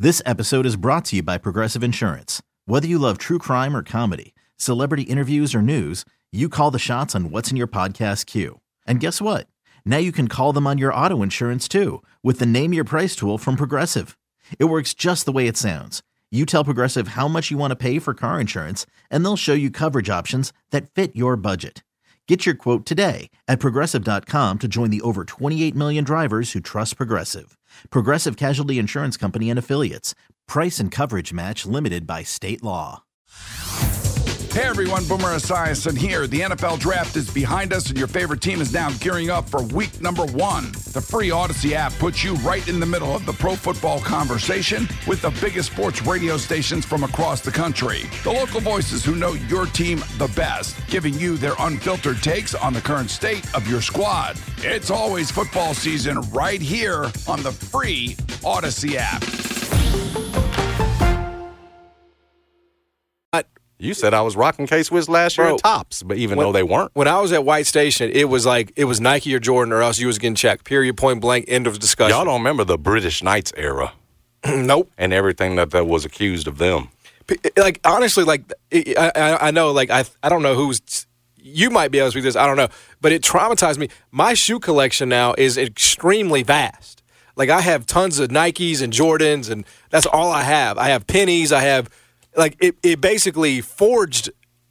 This episode is brought to you by Progressive Insurance. Whether you love true crime or comedy, celebrity interviews or news, you call the shots on what's in your podcast queue. And guess what? Now you can call them on your auto insurance too with the Name Your Price tool from Progressive. It works just the way it sounds. You tell Progressive how much you want to pay for car insurance, and they'll show you coverage options that fit your budget. Get your quote today at Progressive.com to join the over 28 million drivers who trust Progressive. Progressive Casualty Insurance Company and Affiliates. Price and coverage match limited by state law. Hey everyone, Boomer Esiason here. The NFL Draft is behind us and your favorite team is now gearing up for week number 1. The free Odyssey app puts you right in the middle of the pro football conversation with the biggest sports radio stations from across the country. The local voices who know your team the best, giving you their unfiltered takes on the current state of your squad. It's always football season right here on the free Odyssey app. You said I was rocking K-Swiss last year at Tops, but though they weren't. When I was at White Station, it was Nike or Jordan or else you was getting checked. Period, point blank, end of discussion. Y'all don't remember the British Knights era. Nope. And everything that was accused of them. Honestly, I know, I don't know who's – you might be able to speak to this, I don't know. But it traumatized me. My shoe collection now is extremely vast. I have tons of Nikes and Jordans, and that's all I have. I have pennies, I have – it basically forged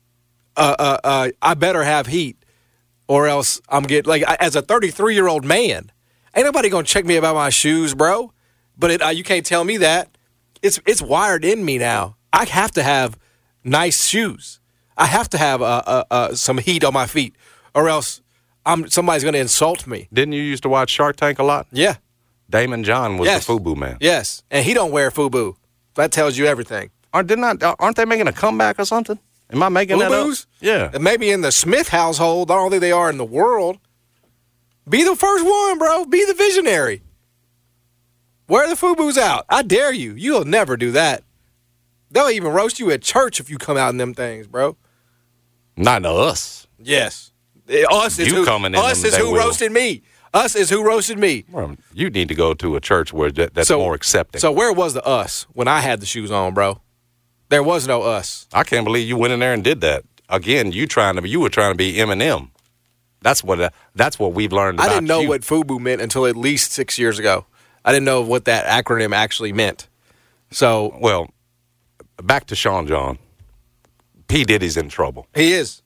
I better have heat or else I'm getting, as a 33-year-old man, ain't nobody going to check me about my shoes, bro. But you can't tell me that. It's wired in me now. I have to have nice shoes. I have to have some heat on my feet or else somebody's going to insult me. Didn't you used to watch Shark Tank a lot? Yeah. Damon John was the FUBU man. Yes, and he don't wear FUBU. That tells you everything. Aren't they making a comeback or something? Am I making that up? Yeah. Maybe in the Smith household. I don't think they are in the world. Be the first one, bro. Be the visionary. Wear the FUBUs out. I dare you. You'll never do that. They'll even roast you at church if you come out in them things, bro. Not to us. Yes. Us is who roasted me. Us is who roasted me. Well, you need to go to a church where that's more accepting. So where was the us when I had the shoes on, bro? There was no us. I can't believe you went in there and did that. Again, you were trying to be Eminem. That's what we've learned about you. I didn't know what FUBU meant until at least 6 years ago. I didn't know what that acronym actually meant. So, well, back to Sean John. P. Diddy's in trouble. He is.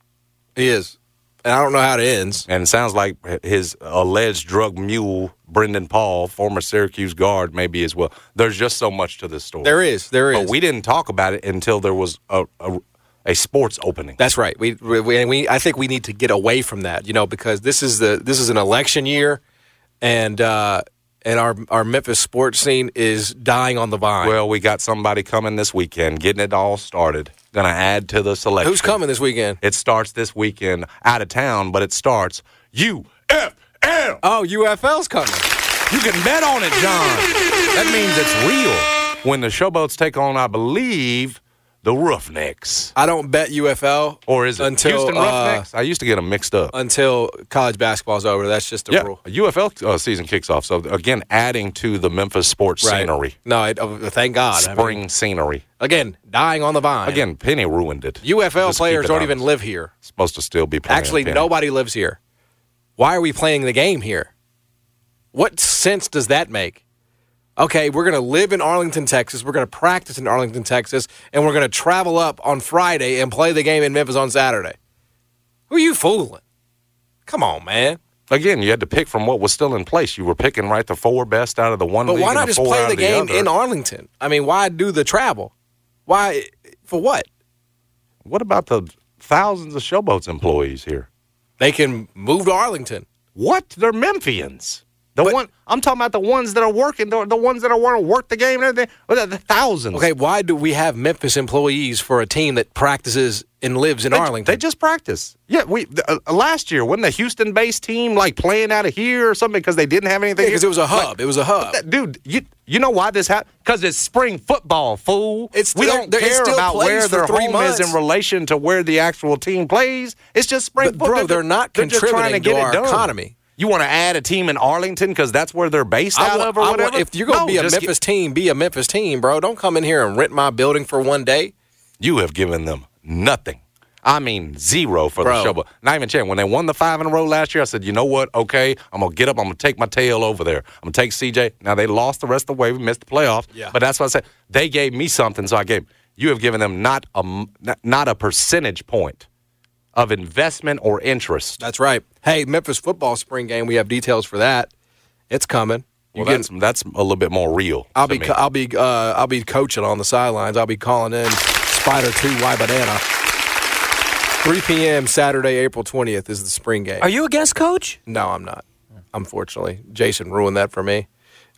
And I don't know how it ends. And it sounds like his alleged drug mule, Brendan Paul, former Syracuse guard, maybe as well. There's just so much to this story. There is. But we didn't talk about it until there was a sports opening. That's right. I think we need to get away from that, because this is an election year, and our Memphis sports scene is dying on the vine. Well, we got somebody coming this weekend, getting it all started. Going to add to the selection. Who's coming this weekend? It starts this weekend out of town, but it starts UFL. Oh, UFL's coming. You can bet on it, John. That means it's real. When the Showboats take on, I believe, the Roughnecks. I don't bet UFL. Or is it Houston Roughnecks? I used to get them mixed up. Until college basketball's over. That's just a rule. UFL season kicks off. So, again, adding to the Memphis sports scenery. No, thank God. Spring scenery. Again, dying on the vine. Again, Penny ruined it. UFL players don't even live here. Supposed to still be playing. Actually, nobody lives here. Why are we playing the game here? What sense does that make? Okay, we're going to live in Arlington, Texas. We're going to practice in Arlington, Texas. And we're going to travel up on Friday and play the game in Memphis on Saturday. Who are you fooling? Come on, man. Again, you had to pick from what was still in place. You were picking the 4 best out of the one league. But why not just play the game in Arlington? I mean, why do the travel? Why? For what? What about the thousands of Showboats employees here? They can move to Arlington. What? They're Memphians. I'm talking about the ones that are working, the ones that want to work the game and everything. The thousands. Okay, why do we have Memphis employees for a team that practices and lives in Arlington? They just practice. Yeah, last year, wasn't the Houston-based team playing out of here or something because they didn't have anything? Yeah, because it was a hub. It was a hub. Dude, you know why this happened? Because it's spring football, fool. We don't care about where their home is in relation to where the actual team plays. It's just spring football. Bro, they're not contributing to our economy. You want to add a team in Arlington because that's where they're based out of or whatever? If you're going to be a Memphis team, be a Memphis team, bro. Don't come in here and rent my building for one day. You have given them nothing. I mean, zero for the Showboat. Not even chance. When they won the 5 in a row last year, I said, you know what? Okay, I'm going to get up. I'm going to take my tail over there. I'm going to take CJ. Now, they lost the rest of the way. We missed the playoffs. Yeah. But that's what I said. They gave me something, so I gave them. You have given them not a percentage point of investment or interest. That's right. Hey, Memphis football spring game. We have details for that. It's coming. Well, that's a little bit more real. I'll be coaching on the sidelines. I'll be calling in Spider 2 Y Banana. 3 p.m. Saturday, April 20th is the spring game. Are you a guest coach? No, I'm not. Unfortunately, Jason ruined that for me.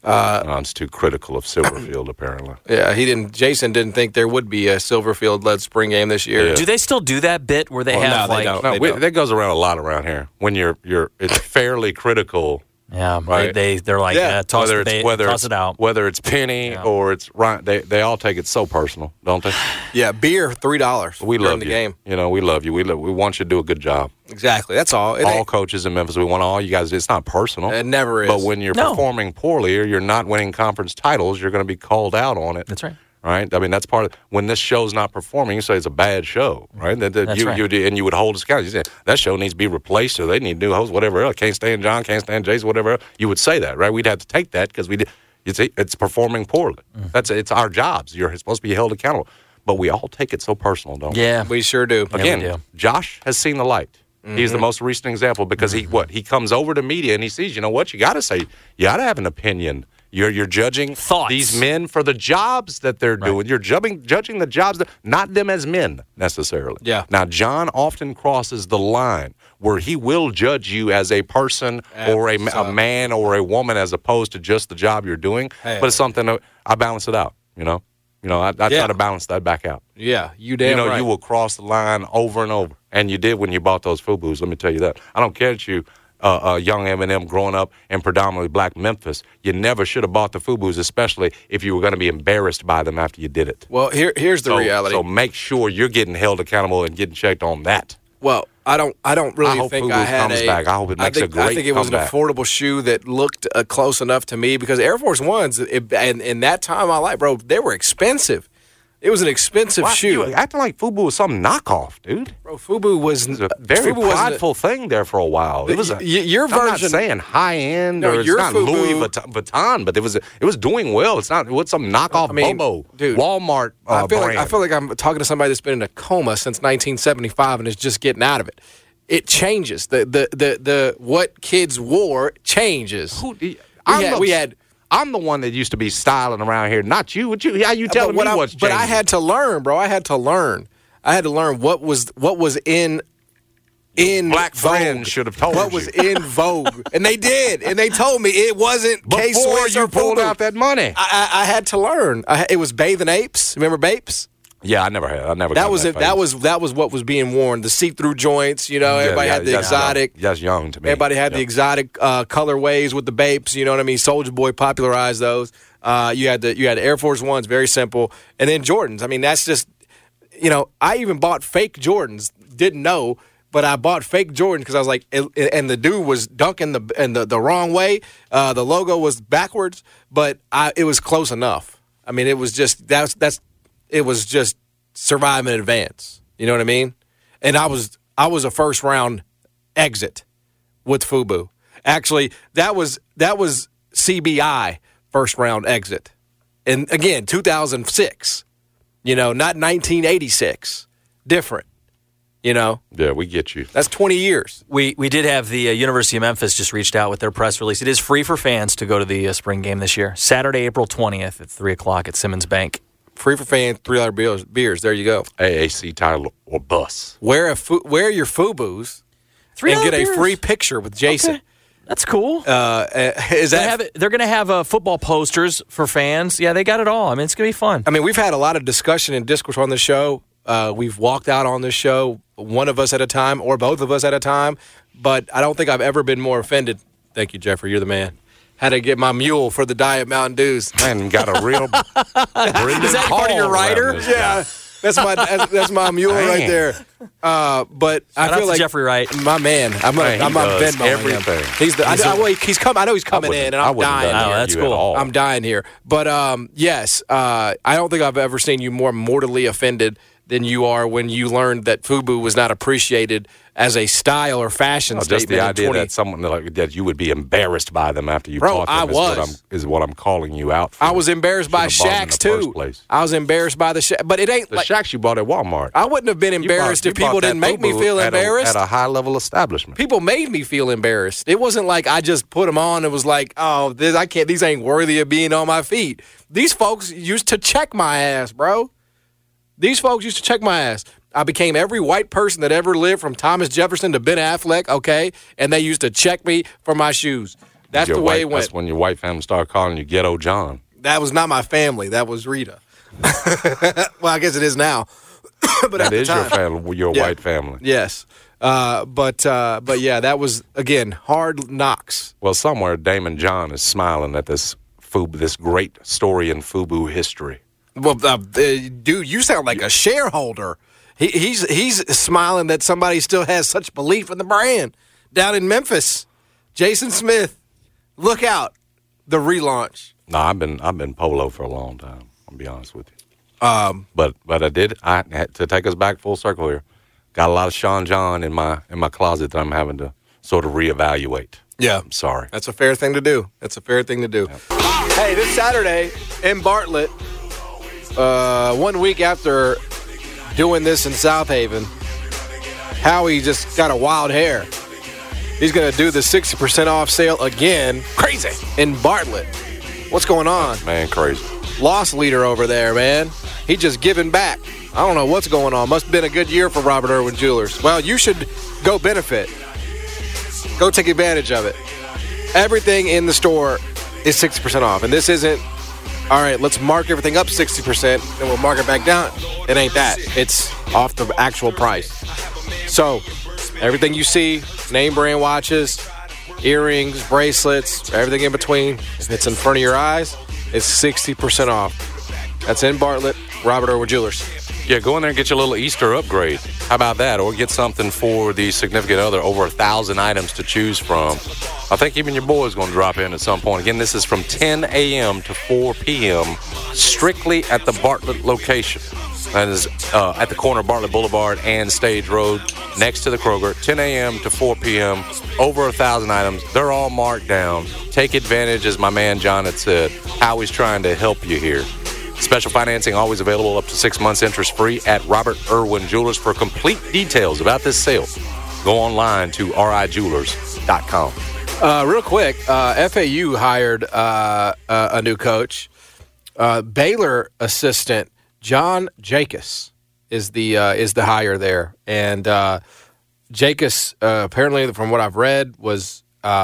I'm too critical of Silverfield, apparently. Yeah, Jason didn't think there would be a Silverfield-led spring game this year. Yeah. Do they still do that bit where they have they don't. That goes around a lot around here. When it's fairly critical. Yeah, right? they're like, toss it out. Whether it's Penny or it's Ryan, they all take it so personal, don't they? Yeah, beer $3. We love the you. Game. You know, we love you. We want you to do a good job. Exactly. That's all. All coaches in Memphis, we want all you guys. It's not personal. It never is. But when you're performing poorly or you're not winning conference titles, you're going to be called out on it. That's right. Right? I mean, that's part of when this show's not performing, you say it's a bad show, right? That's right. And you would hold us accountable. You say, that show needs to be replaced or they need new hosts, whatever else. Can't stand John, can't stand Jason, whatever else. You would say that, right? We'd have to take that because it's performing poorly. It's our jobs. You're supposed to be held accountable. But we all take it so personal, don't we? Yeah. We sure do. Again, we do. Josh has seen the light. He's the most recent example because he comes over to media and he sees, you know what, you got to say, you got to have an opinion. You're judging these men for the jobs that they're doing. You're judging the jobs, not them as men necessarily. Yeah. Now, John often crosses the line where he will judge you as a person or a man or a woman as opposed to just the job you're doing. But it's something that I balance it out, you know. I try to balance that back out. Yeah, you damn right. You will cross the line over and over. And you did when you bought those FUBUs, let me tell you that. I don't care that you young Eminem growing up in predominantly black Memphis. You never should have bought the FUBUs, especially if you were going to be embarrassed by them after you did it. Well, here's the reality. So make sure you're getting held accountable and getting checked on that. Well, I don't really think FUBUs I had comes back. I hope it makes a great comeback. I think it was an affordable shoe that looked close enough to me because Air Force Ones, in that time of my life, bro, they were expensive. It was an expensive shoe. You acting like FUBU was some knockoff, dude. Bro, FUBU was a very prideful thing there for a while. It was your version. I'm not saying high end or it's not FUBU, Louis Vuitton, but it was doing well. It's not what's some knockoff Bobo, dude, Walmart brand. I feel like I'm talking to somebody that's been in a coma since 1975 and is just getting out of it. It changes. The what kids wore changes. I'm the one that used to be styling around here, not you. How you telling me what's changing? But I had to learn, bro. I had to learn what was in Black Vogue. friends should have told what you. was in Vogue, and they did, and they told me it wasn't before you pulled out that money. I had to learn. It was Bathing Apes. Remember Bapes? Yeah, I never had. That was it. That was what was being worn. The see-through joints. Everybody had the exotic. That's young to me. Everybody had the exotic colorways with the Bapes. You know what I mean? Soulja Boy popularized those. You had the Air Force Ones, very simple, and then Jordans. I mean, that's just I even bought fake Jordans. Didn't know, but I bought fake Jordans because I was like, and the dude was dunking the wrong way. The logo was backwards, but it was close enough. I mean, it was just It was just survive in advance. You know what I mean? And I was a first round exit with FUBU. Actually, that was CBI first round exit. And again, 2006. Not 1986. Different. Yeah, we get you. That's 20 years. We did have the University of Memphis just reached out with their press release. It is free for fans to go to the spring game this year. Saturday, April 20th at 3 o'clock at Simmons Bank. Free for fans, $3 beers. There you go. AAC title or bus. Wear your FUBUs and get a free picture with Jason. Okay. That's cool. They're going to have football posters for fans. Yeah, they got it all. I mean, it's going to be fun. I mean, we've had a lot of discussion and discourse on this show. We've walked out on this show, one of us at a time or both of us at a time. But I don't think I've ever been more offended. Thank you, Jeffrey. You're the man. Had to get my mule for the Diet Mountain Dews. Man, got a real Is that part of your rider? Yeah. That's my mule right there. But Shout I feel out like to Jeffrey Wright, my man. I'm Venmo everything. I know he's coming in, and I'm dying. Oh, that's cool. I'm dying here. But yes, I don't think I've ever seen you more mortally offended than you are when you learned that FUBU was not appreciated as a style or fashion statement. Just the idea that someone that you would be embarrassed by them after you taught them is what I'm calling you out for. I was embarrassed by Shaqs too. I was embarrassed by the Shaqs, but it ain't the Shaqs you bought at Walmart. I wouldn't have been embarrassed if people didn't make me feel embarrassed. At a high level establishment, people made me feel embarrassed. It wasn't like I just put them on and was like, "Oh, I can't. These ain't worthy of being on my feet." These folks used to check my ass, bro. These folks used to check my ass. I became every white person that ever lived, from Thomas Jefferson to Ben Affleck, okay? And they used to check me for my shoes. That's the way it went. That's when your white family started calling you Ghetto John. That was not my family. That was Rita. Well, I guess it is now. But that is your family, your white family. Yes. But yeah, that was, again, hard knocks. Well, somewhere Damon John is smiling at this great story in FUBU history. Well, dude, you sound like a shareholder. He's smiling that somebody still has such belief in the brand down in Memphis. Jason Smith, look out, the relaunch. No, I've been Polo for a long time. I'll be honest with you. But I had to take us back full circle here. Got a lot of Sean John in my closet that I'm having to sort of reevaluate. Yeah, I'm sorry. That's a fair thing to do. Yeah. Hey, this Saturday in Bartlett. 1 week after doing this in South Haven, Howie just got a wild hair. He's going to do the 60% off sale again. Crazy. In Bartlett. What's going on? Man, crazy. Loss leader over there, man. He just giving back. I don't know what's going on. Must have been a good year for Robert Irwin Jewelers. Well, you should go benefit. Go take advantage of it. Everything in the store is 60% off. And this isn't, all right, let's mark everything up 60%, and we'll mark it back down. It ain't that. It's off the actual price. So, everything you see, name brand watches, earrings, bracelets, everything in between, if it's in front of your eyes, it's 60% off. That's in Bartlett, Robert Irwin Jewelers. Yeah, go in there and get your little Easter upgrade. How about that? Or get something for the significant other. Over 1,000 items to choose from. I think even your boy's going to drop in at some point. Again, this is from 10 a.m. to 4 p.m. strictly at the Bartlett location. That is at the corner of Bartlett Boulevard and Stage Road, next to the Kroger. 10 a.m. to 4 p.m. Over 1,000 items. They're all marked down. Take advantage, as my man John had said. Howie's trying to help you here. Special financing always available up to 6 months interest-free at Robert Irwin Jewelers. For complete details about this sale, go online to rijewelers.com. Real quick, FAU hired a new coach. Baylor assistant John Jacobs is the hire there, and Jacobs apparently, from what I've read, was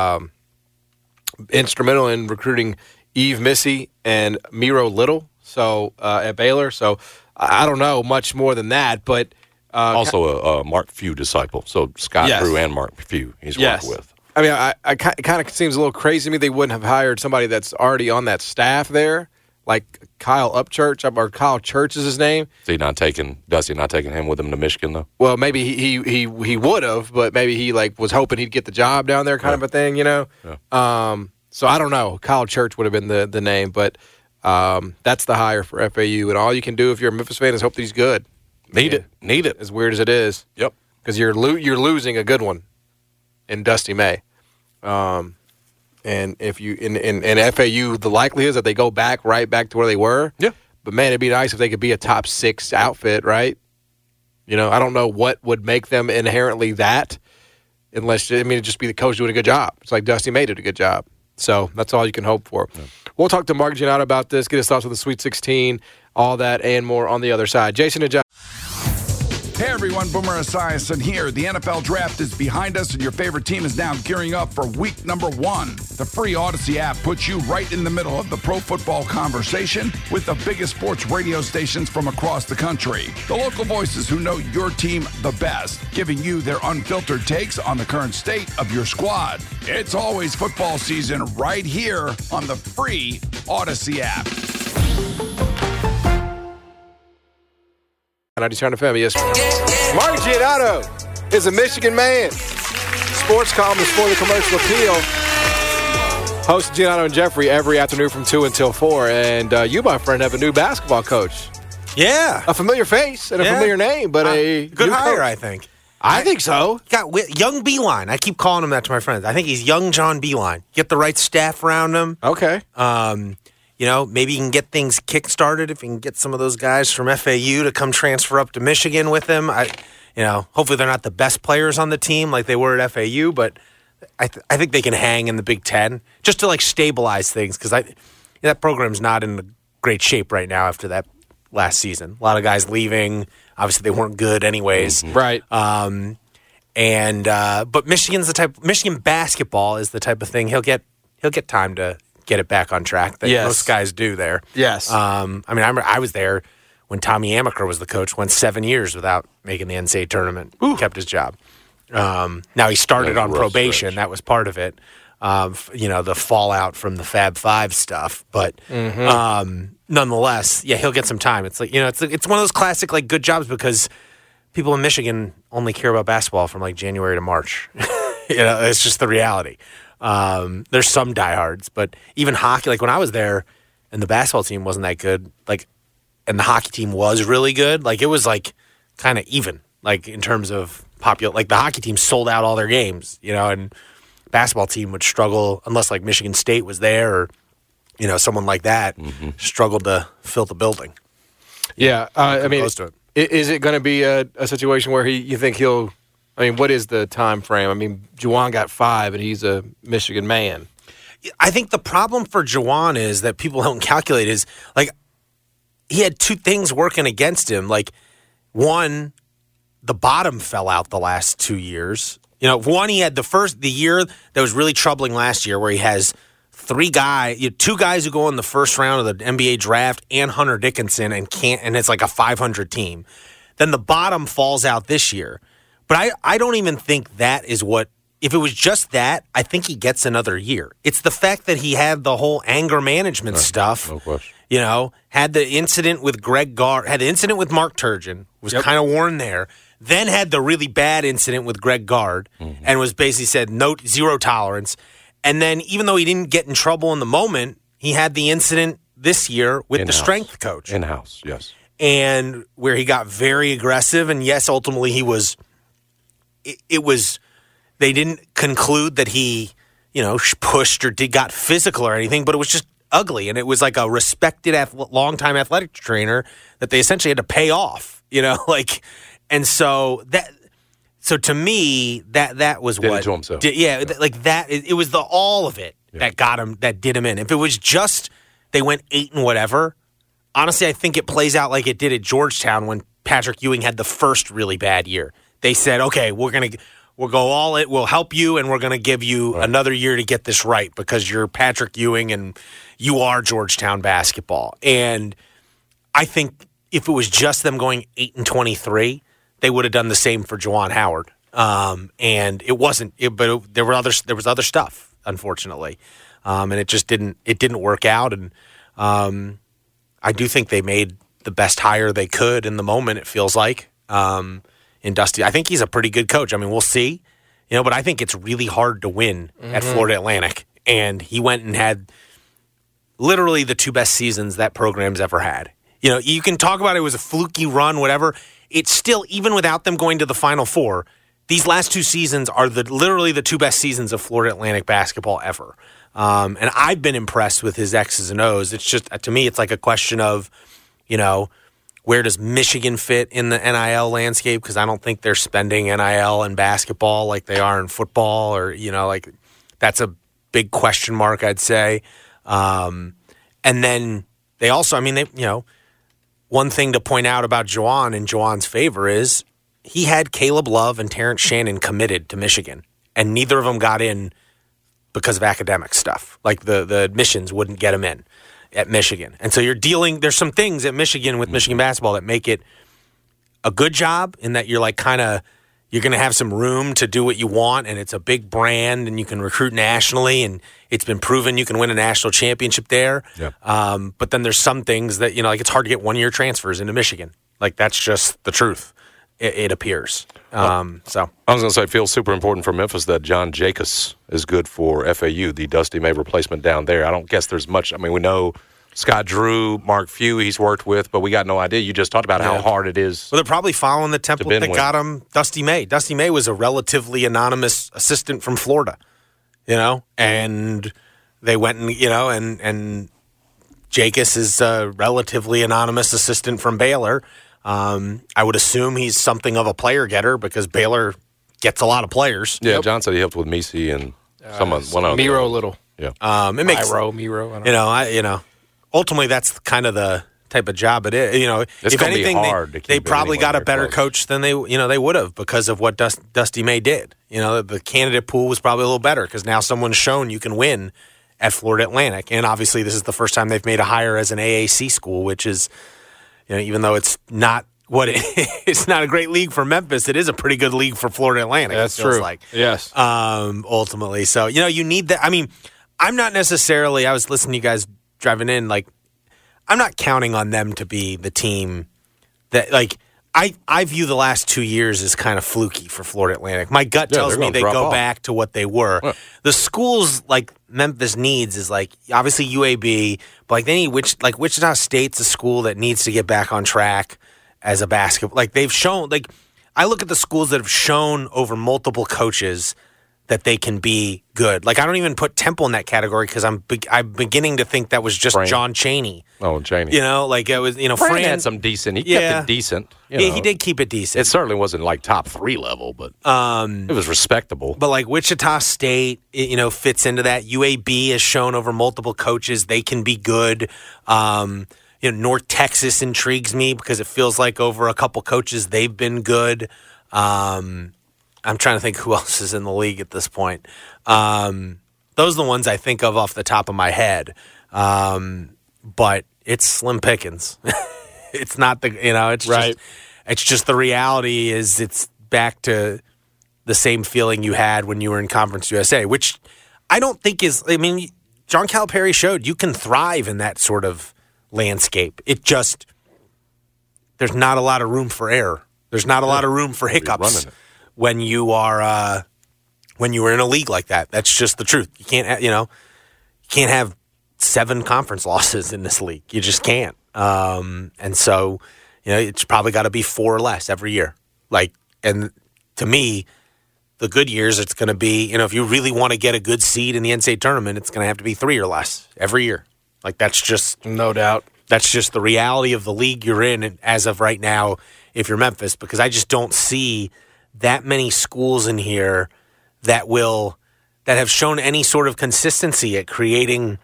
instrumental in recruiting Eve Missy and Miro Little. So at Baylor, so I don't know much more than that, but also a Mark Few disciple. So Scott Drew and Mark Few he's worked with. I mean, it kind of seems a little crazy to me they wouldn't have hired somebody that's already on that staff there, like Kyle Upchurch, or Kyle Church is his name. Dusty not taking him with him to Michigan though? Well, maybe he would have, but maybe he was hoping he'd get the job down there, kind of a thing, you know. Yeah. So I don't know. Kyle Church would have been the name, but. That's the hire for FAU, and all you can do if you're a Memphis fan is hope that he's good. Need it. As weird as it is. Yep. Because you're losing a good one in Dusty May. And if you in FAU, the likelihood is that they go right back to where they were. Yeah. But man, it'd be nice if they could be a top 6 outfit, right? You know, I don't know what would make them inherently that, unless it'd just be the coach doing a good job. It's like Dusty May did a good job. So that's all you can hope for. Yeah. We'll talk to Mark Giannotto about this, get his thoughts on the Sweet 16, all that and more on the other side. Jason and John. Hey everyone, Boomer Esiason here. The NFL Draft is behind us and your favorite team is now gearing up for week number 1. The free Odyssey app puts you right in the middle of the pro football conversation with the biggest sports radio stations from across the country. The local voices who know your team the best, giving you their unfiltered takes on the current state of your squad. It's always football season right here on the free Odyssey app. 90 FM, yes. Mark Giannotto is a Michigan man. Sports columnist for the Commercial Appeal. Host Giannotto and Jeffrey every afternoon from 2 until 4. And you, my friend, have a new basketball coach. Yeah. A familiar face and a familiar name, but a good hire, coach. I think. I think so. Got young Beeline. I keep calling him that to my friends. I think he's young John Beeline. Get the right staff around him. Okay. Maybe you can get things kick-started if you can get some of those guys from FAU to come transfer up to Michigan with him. Hopefully they're not the best players on the team like they were at FAU, but I think they can hang in the Big Ten just to stabilize things because that program's not in great shape right now after that last season. A lot of guys leaving. Obviously, they weren't good anyways. Mm-hmm. Right. But Michigan basketball is the type of thing he'll get time to get it back on track that most guys do there. Yes. I remember I was there when Tommy Amaker was the coach, went 7 years without making the NCAA tournament. Kept his job. Now he started on probation. That was part of it. The fallout from the Fab Five stuff. But nonetheless, he'll get some time. It's it's one of those classic good jobs because people in Michigan only care about basketball from January to March. It's just the reality. There's some diehards, but even hockey, when I was there and the basketball team wasn't that good, and the hockey team was really good, it was kind of even, in terms of popular, the hockey team sold out all their games, and basketball team would struggle unless Michigan State was there or, someone like that struggled to fill the building. Yeah. Close to it. Is it going to be a situation where you think he'll, what is the time frame? Juwan got 5 and he's a Michigan man. I think the problem for Juwan is that people don't calculate is he had two things working against him. One, the bottom fell out the last 2 years. One, he had the year that was really troubling last year where he has two guys who go in the first round of the NBA draft and Hunter Dickinson and it's a 500 team. Then the bottom falls out this year. But I don't even think that is what – if it was just that, I think he gets another year. It's the fact that he had the whole anger management stuff. No question. Had the incident with Greg Gard, had the incident with Mark Turgeon, was kind of warned there, then had the really bad incident with Greg Gard and was basically said zero tolerance. And then even though he didn't get in trouble in the moment, he had the incident this year with the strength coach. In-house, yes. And where he got very aggressive, and yes, ultimately he was – it was – they didn't conclude that he, pushed or got physical or anything, but it was just ugly. And it was a respected longtime athletic trainer that they essentially had to pay off, and so that – so to me, that was did what it to himself. That it was all of it that got him, that did him in. If it was just they went 8 and whatever, honestly, I think it plays out like it did at Georgetown when Patrick Ewing had the first really bad year. They said, okay, we'll go all in, we'll help you, and we're going to give you another year to get this right because you're Patrick Ewing and you are Georgetown basketball. And I think if it was just them going 8-23, they would have done the same for Juwan Howard. And it wasn't, but there was other stuff, unfortunately, and it just didn't work out. And I do think they made the best hire they could in the moment. It feels like. In Dusty, I think he's a pretty good coach. We'll see, but I think it's really hard to win at Florida Atlantic. And he went and had literally the 2 best seasons that program's ever had. You can talk about it was a fluky run, whatever. It's still, even without them going to the Final Four, these last 2 seasons are literally the 2 best seasons of Florida Atlantic basketball ever. And I've been impressed with his X's and O's. It's just, to me, it's a question of, where does Michigan fit in the NIL landscape? Because I don't think they're spending NIL in basketball like they are in football, or that's a big question mark, I'd say. And then they also, one thing to point out about Juwan in Juwan's favor is he had Caleb Love and Terrence Shannon committed to Michigan, and neither of them got in because of academic stuff. The admissions wouldn't get them in at Michigan. And so there's some things at Michigan with Michigan basketball that make it a good job in that you're you're going to have some room to do what you want, and it's a big brand, and you can recruit nationally, and it's been proven you can win a national championship there. Yep. But then there's some things that, it's hard to get 1-year transfers into Michigan. Like, that's just the truth, it appears. So I was going to say, it feels super important for Memphis that John Jacobs is good for FAU, the Dusty May replacement down there. I don't guess there's much. I mean, we know Scott Drew, Mark Few he's worked with, but we got no idea. You just talked about how hard it is. Well, they're probably following the template that got him Dusty May. Dusty May was a relatively anonymous assistant from Florida, and they went and, and Jacobs is a relatively anonymous assistant from Baylor. I would assume he's something of a player getter because Baylor gets a lot of players. Yeah, John said he helped with Misi and one other. Miro Little. Yeah. It makes Miro. I don't know. Ultimately that's kind of the type of job it is. It's if anything, they probably got a better coach than they would have because of what Dusty May did. The candidate pool was probably a little better because now someone's shown you can win at Florida Atlantic, and obviously this is the first time they've made a hire as an AAC school, which is. Even though it's not it's not a great league for Memphis, it is a pretty good league for Florida Atlantic. That's true. Yes. Ultimately, so you need that. I mean, I'm not necessarily. I was listening to you guys driving in. Like, I'm not counting on them to be the team that I view the last 2 years as kind of fluky for Florida Atlantic. My gut tells me they go back to what they were. Yeah. The schools like Memphis needs is obviously UAB, but they need Wichita State's a school that needs to get back on track as a basketball. They've shown I look at the schools that have shown over multiple coaches that they can be good. I don't even put Temple in that category because I'm beginning to think that was just Fran. John Chaney. Oh, Chaney. It was Fran had some decent. He kept it decent. He did keep it decent. It certainly wasn't top 3 level, but it was respectable. But Wichita State, fits into that. UAB has shown over multiple coaches they can be good. North Texas intrigues me because it feels like over a couple coaches they've been good. I'm trying to think who else is in the league at this point. Those are the ones I think of off the top of my head. But it's slim pickings. It's not it's right. It's just the reality is it's back to the same feeling you had when you were in Conference USA, which I don't think is. I mean, John Calipari showed you can thrive in that sort of landscape. It just there's not a lot of room for error. There's not a lot of room for hiccups. When you are in a league like that. That's just the truth. You can't you can't have 7 conference losses in this league. You just can't. And so it's probably got to be 4 or less every year. And to me, the good years it's going to be if you really want to get a good seed in the NCAA tournament, it's going to have to be 3 or less every year. That's just no doubt. That's just the reality of the league you're in as of right now. If you're Memphis, because I just don't see that many schools in here that have shown any sort of consistency at creating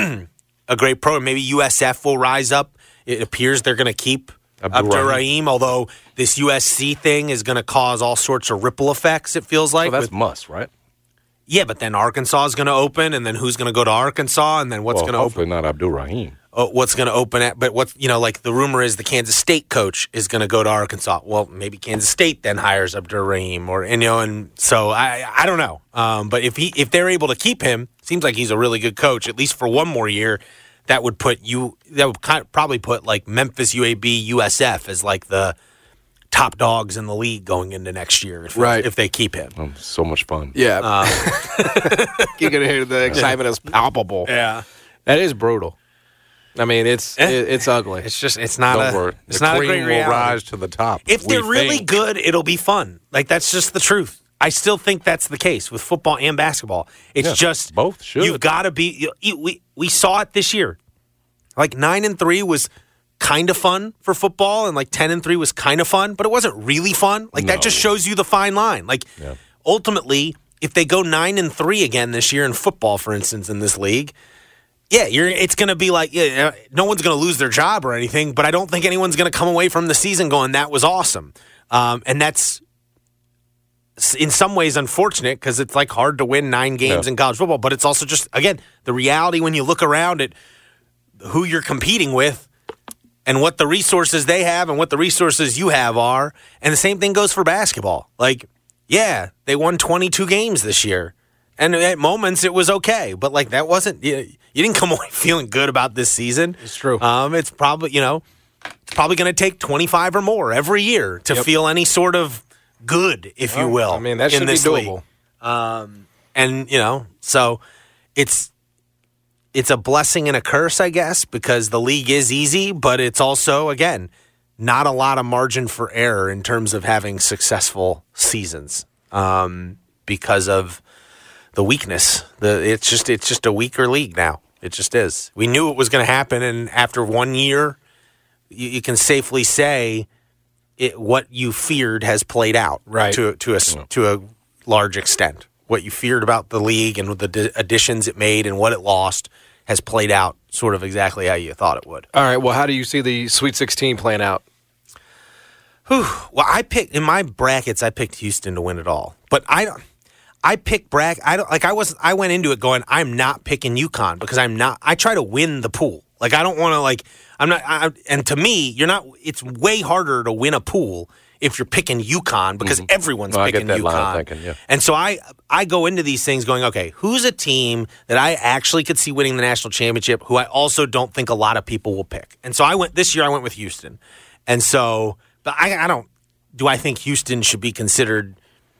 a great program. Maybe USF will rise up. It appears they're going to keep Abdur-Rahim, although this USC thing is going to cause all sorts of ripple effects, it feels like. Well, that's must, right? Yeah, but then Arkansas is going to open, and then who's going to go to Arkansas, and then what's going to open? Hopefully not Abdur-Rahim. What's going to open at? But the rumor is the Kansas State coach is going to go to Arkansas. Well, maybe Kansas State then hires Abdur-Rahim, and so I don't know. But if they're able to keep him, seems like he's a really good coach at least for one more year. That would probably put Memphis, UAB, USF as the top dogs in the league going into next year if they keep him. So much fun. Yeah. You're going to hear the excitement is palpable. Yeah. That is brutal. I mean, it's ugly. It's not a great reality. Will rise to the top. If they're really good, it'll be fun. That's just the truth. I still think that's the case with football and basketball. It's just both should. You've got to be. We saw it this year. 9-3 was kind of fun for football, and 10-3 was kind of fun, but it wasn't really fun. That just shows you the fine line. Ultimately, if they go 9-3 again this year in football, for instance, in this league. Yeah, it's going to be no one's going to lose their job or anything, but I don't think anyone's going to come away from the season going, that was awesome. And that's in some ways unfortunate because it's hard to win 9 games in college football, but it's also just, again, the reality when you look around at who you're competing with and what the resources they have and what the resources you have are. And the same thing goes for basketball. They won 22 games this year. And at moments it was okay, but that wasn't. You didn't come away feeling good about this season. It's true. It's probably it's probably going to take 25 or more every year to feel any sort of good, if you will. I mean, that should be doable. And, so it's a blessing and a curse, I guess, because the league is easy, but it's also, again, not a lot of margin for error in terms of having successful seasons because of the weakness. It's just a weaker league now. It just is. We knew it was going to happen, and after 1 year, you can safely say what you feared has played out, right? To a large extent. What you feared about the league and the additions it made and what it lost has played out sort of exactly how you thought it would. All right. Well, how do you see the Sweet 16 playing out? Well, in my brackets, I picked Houston to win it all, but I went into it going, I'm not picking UConn because I try to win the pool. Like, I don't want to, and to me, it's way harder to win a pool if you're picking UConn because everyone's picking UConn. Line of thinking, yeah. And so I go into these things going, okay, who's a team that I actually could see winning the national championship who I also don't think a lot of people will pick? And so this year I went with Houston. And so, but do I think Houston should be considered,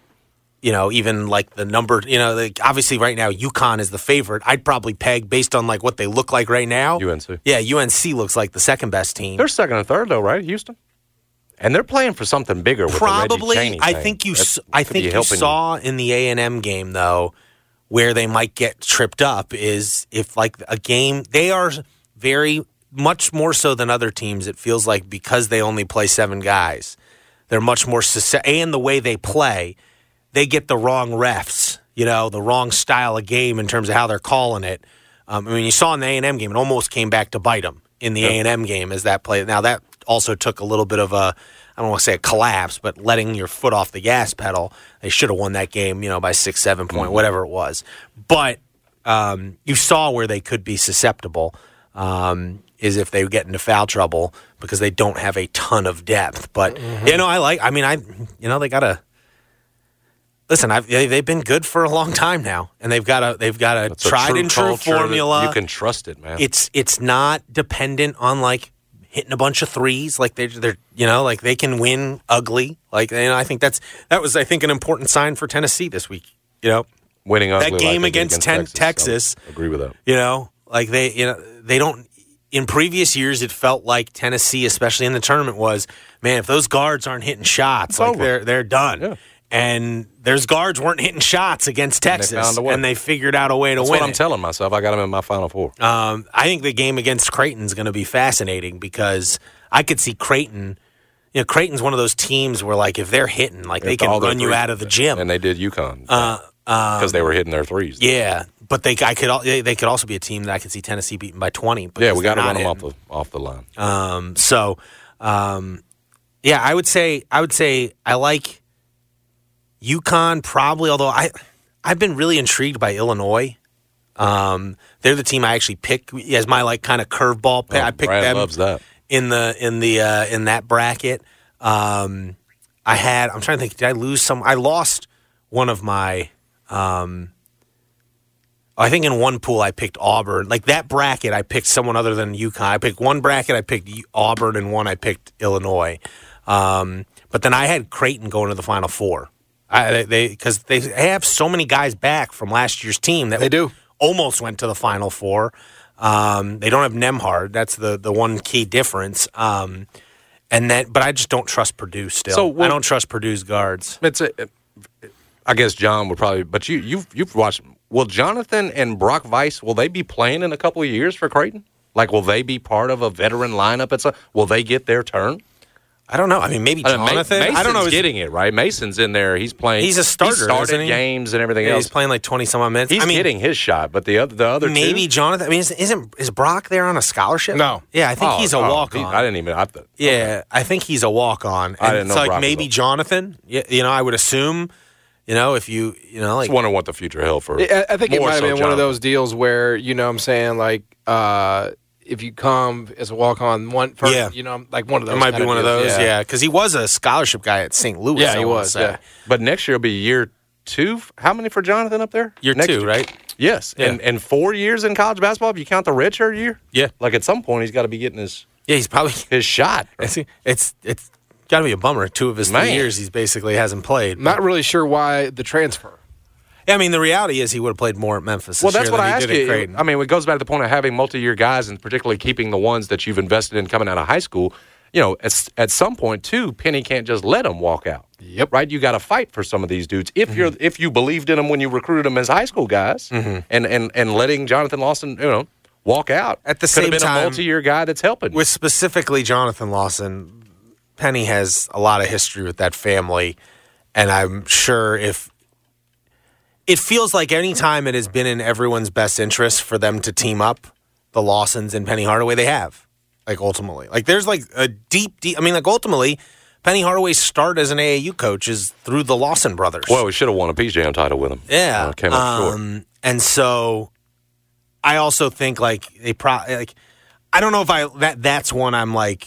even like the number, obviously right now UConn is the favorite. I'd probably peg based on like what they look like right now. UNC. Yeah, UNC looks like the second best team. They're second and third though, right? Houston? And they're playing for something bigger with probably, the Reggie Chaney I thing. think you saw in the A&M game, though, where they might get tripped up is if, like, a game, they are very much more so than other teams, it feels like, because they only play 7 guys. They're much more, and the way they play, they get the wrong refs, the wrong style of game in terms of how they're calling it. You saw in the A&M game, it almost came back to bite them in the A&M game as that play. Now, that also took a little bit of I don't want to say a collapse, but letting your foot off the gas pedal. They should have won that game, by 6-7 point, whatever it was. But you saw where they could be susceptible is if they get into foul trouble because they don't have a ton of depth. But they got to listen. They've been good for a long time now, and they've got a tried and true formula. You can trust it, man. It's not dependent on like hitting a bunch of threes, like they're like they can win ugly. Like, I think that was an important sign for Tennessee this week. Winning ugly. That game against Texas. I agree with that. Like they don't. In previous years, it felt like Tennessee, especially in the tournament, was, man, if those guards aren't hitting shots, like they're done. Yeah. And those guards weren't hitting shots against Texas, and they figured out a way to win. That's what I'm telling myself. I got them in my Final Four. I think the game against Creighton is going to be fascinating because I could see Creighton. Creighton's one of those teams where, like, if they're hitting, like, they can run you out of the gym. And they did UConn because they were hitting their threes. Yeah, but they could also be a team that I could see Tennessee beating by 20. Yeah, we got to run them off the line. I would say I like UConn probably, although I've been really intrigued by Illinois. They're the team I actually pick as my like kind of curveball pick. I picked Brad them loves that. in that bracket. I'm trying to think. Did I lose some? I lost one of my. I think in one pool I picked Auburn. Like that bracket, I picked someone other than UConn. I picked one bracket, I picked Auburn, and one I picked Illinois. But then I had Creighton going to the Final Four. Because they have so many guys back from last year's team that they do almost went to the Final Four. They don't have Nembhard. That's the one key difference. But I just don't trust Purdue still. So I don't trust Purdue's guards. I guess John would probably, but you've watched. Will Jonathan and Brock Weiss, will they be playing in a couple of years for Creighton? Like, will they be part of a veteran lineup? Will they get their turn? I don't know. I mean, maybe Jonathan. Mason's I don't know. Getting it right. Mason's in there. He's playing. He's a starter. He started games and everything else. He's playing like 20-some minutes. He's getting his shot, but the other maybe two? Jonathan. I mean, is Brock there on a scholarship? No. Yeah, I think he's a walk-on. I didn't even. I think he's a walk-on. I didn't know. Like Brock maybe Jonathan. I would assume. If you like. I was wondering what the future held for. I think it might have been Jonathan. one of those deals where what I'm saying, like. If you come as a walk-on like one of those. It might be one of those, because he was a scholarship guy at St. Louis. Yeah, he was. Yeah. But next year will be year 2. How many for Jonathan up there? Year 2, right? Yes, yeah. And 4 years in college basketball. If you count the redshirt year, yeah. Like at some point he's got to be getting his. Yeah, he's probably his shot. It's got to be a bummer. 2 of his 3 years, he's basically hasn't played. Not really sure why the transfer. I mean, the reality is he would have played more at Memphis. Well, this that's year what than I he asked did at you. Creighton. I mean, it goes back to the point of having multi-year guys, and particularly keeping the ones that you've invested in coming out of high school. You know, at some point too, Penny can't just let them walk out. Yep. Right. You got to fight for some of these dudes if you believed in them when you recruited them as high school guys, and letting Jonathan Lawson, walk out At the could same have been time, a multi-year guy that's helping. With specifically Jonathan Lawson, Penny has a lot of history with that family, and I'm sure if it feels like any time it has been in everyone's best interest for them to team up, the Lawsons and Penny Hardaway, they have. Like, ultimately. Like, there's, like, a deep I mean, like, ultimately, Penny Hardaway's start as an AAU coach is through the Lawson brothers. Well, we should have won a Peach Jam title with him. Yeah. Came up short. And so I also think, like, I don't know if that's one I'm, like,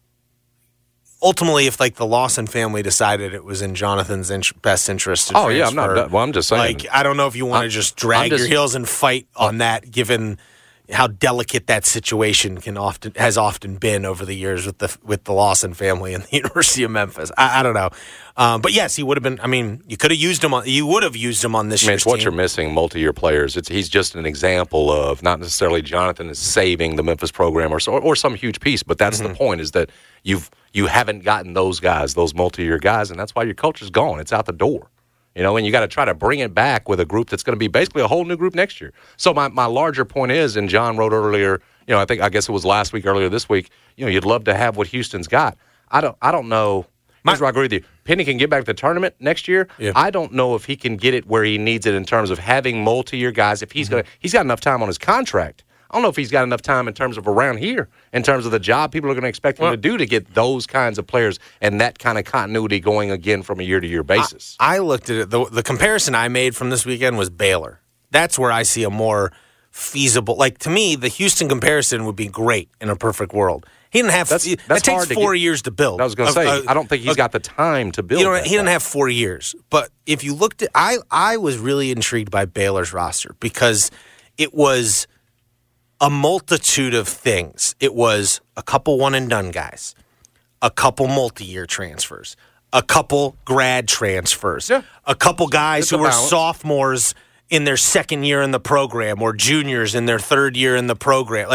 ultimately, if, like, the Lawson family decided it was in Jonathan's best interest to transfer. Yeah, I'm not. Well, I'm just saying. Like, I don't know if you want to just drag your heels and fight on that, given how delicate that situation has often been over the years with the Lawson family and the University of Memphis. I don't know, but yes, he would have been. I mean, you could have used him on. You would have used him on this. It's what you're missing. Multi-year players. He's just an example of not necessarily Jonathan is saving the Memphis program or some huge piece, but that's the point. Is that you haven't gotten those guys, those multi-year guys, and that's why your culture's gone. It's out the door. And you got to try to bring it back with a group that's going to be basically a whole new group next year. So my larger point is, and John wrote earlier, I guess it was last week, earlier this week, you'd love to have what Houston's got. I don't know. Here's where I agree with you. Penny can get back to the tournament next year. Yeah. I don't know if he can get it where he needs it in terms of having multi-year guys. If he's got enough time on his contract. I don't know if he's got enough time in terms of around here, in terms of the job people are going to expect him to do to get those kinds of players and that kind of continuity going again from a year-to-year basis. I looked at it. The comparison I made from this weekend was Baylor. That's where I see a more feasible. Like, to me, the Houston comparison would be great in a perfect world. He didn't have. That takes 4 years to build. I was going to say, I don't think he's got the time to build. He didn't have 4 years. But if you looked at, I was really intrigued by Baylor's roster because it was a multitude of things. It was a couple one-and-done guys, a couple multi-year transfers, a couple grad transfers, a couple guys who were sophomores in their second year in the program or juniors in their third year in the program.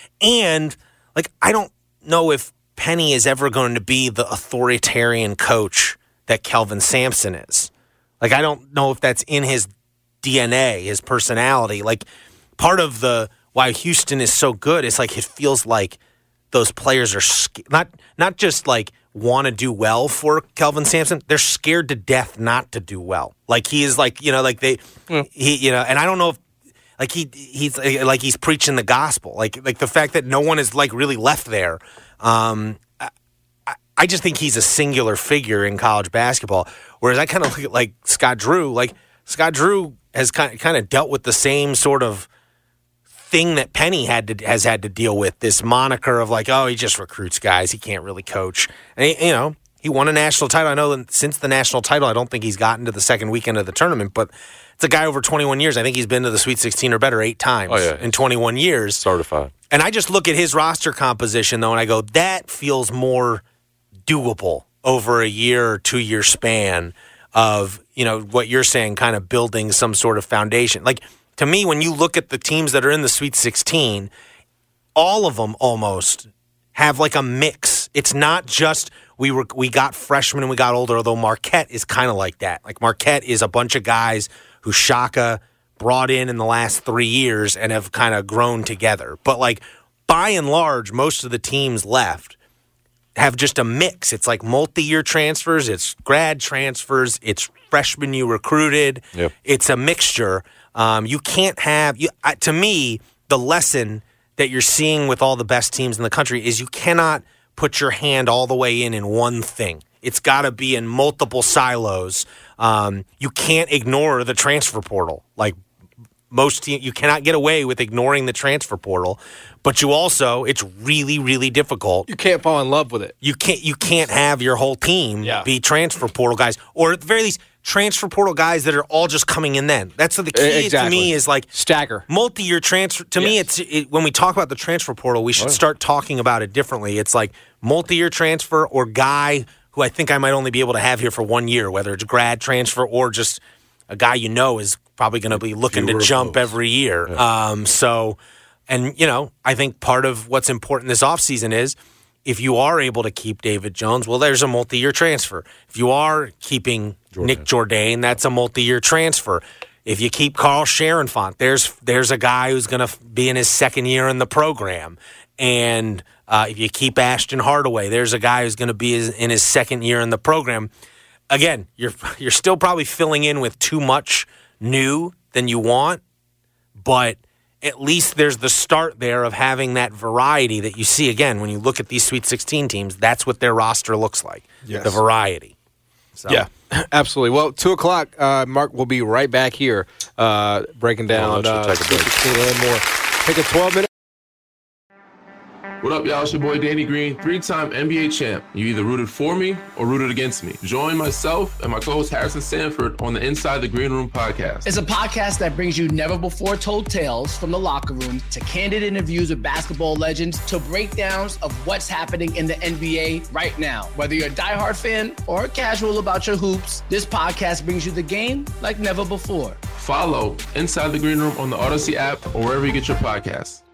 I don't know if Penny is ever going to be the authoritarian coach that Kelvin Sampson is. Like, I don't know if that's in his DNA, his personality. Like, part of why Houston is so good, it's like it feels like those players are not just like want to do well for Kelvin Sampson. They're scared to death not to do well. Like, he is like, and I don't know if like he's like he's preaching the gospel. Like the fact that no one is like really left there. I just think he's a singular figure in college basketball. Whereas I kind of look at like Scott Drew. Like, Scott Drew has kind of dealt with the same sort of thing that Penny has had to deal with, this moniker of like, oh, he just recruits guys, he can't really coach. And he won a national title. I know that since the national title, I don't think he's gotten to the second weekend of the tournament, but it's a guy over 21 years. I think he's been to the Sweet 16 or better 8 times in 21 years. Certified. And I just look at his roster composition, though, and I go, that feels more doable over a year or 2 year span of, what you're saying, kind of building some sort of foundation. Like, to me, when you look at the teams that are in the Sweet 16, all of them almost have like a mix. It's not just we got freshmen and we got older, although Marquette is kind of like that. Like, Marquette is a bunch of guys who Shaka brought in the last 3 years and have kind of grown together. But, like, by and large, most of the teams left have just a mix. It's like multi-year transfers, it's grad transfers, it's freshmen you recruited. Yep. It's a mixture. You can't have to me, the lesson that you're seeing with all the best teams in the country is you cannot put your hand all the way in one thing. It's got to be in multiple silos. You can't ignore the transfer portal. Like, most teams, you cannot get away with ignoring the transfer portal, but it's really, really difficult. You can't fall in love with it. You can't have your whole team be transfer portal guys, or at the very least transfer portal guys that are all just coming in then. That's the key to me is like stagger. Multi-year transfer. To me, when we talk about the transfer portal, we should start talking about it differently. It's like multi-year transfer or guy who I think I might only be able to have here for 1 year, whether it's grad transfer or just a guy is probably going to be looking to jump every year. Yeah. I think part of what's important this offseason is if you are able to keep David Jones, well, there's a multi-year transfer. If you are keeping Nick Jourdain, that's a multi-year transfer. If you keep Carl Scherenfant, there's a guy who's going to be in his second year in the program. And if you keep Ashton Hardaway, there's a guy who's going to be in his second year in the program. Again, you're still probably filling in with too much new than you want, but at least there's the start there of having that variety that you see. Again, when you look at these Sweet 16 teams, that's what their roster looks like, the variety. So. Yeah, absolutely. Well, 2 o'clock, Mark will be right back here breaking down Sweet 16 and more. Take a 12-minute. What up, y'all? It's your boy Danny Green, 3-time NBA champ. You either rooted for me or rooted against me. Join myself and my co-host Harrison Sanford on the Inside the Green Room podcast. It's a podcast that brings you never-before-told tales from the locker room to candid interviews with basketball legends to breakdowns of what's happening in the NBA right now. Whether you're a diehard fan or casual about your hoops, this podcast brings you the game like never before. Follow Inside the Green Room on the Odyssey app or wherever you get your podcasts.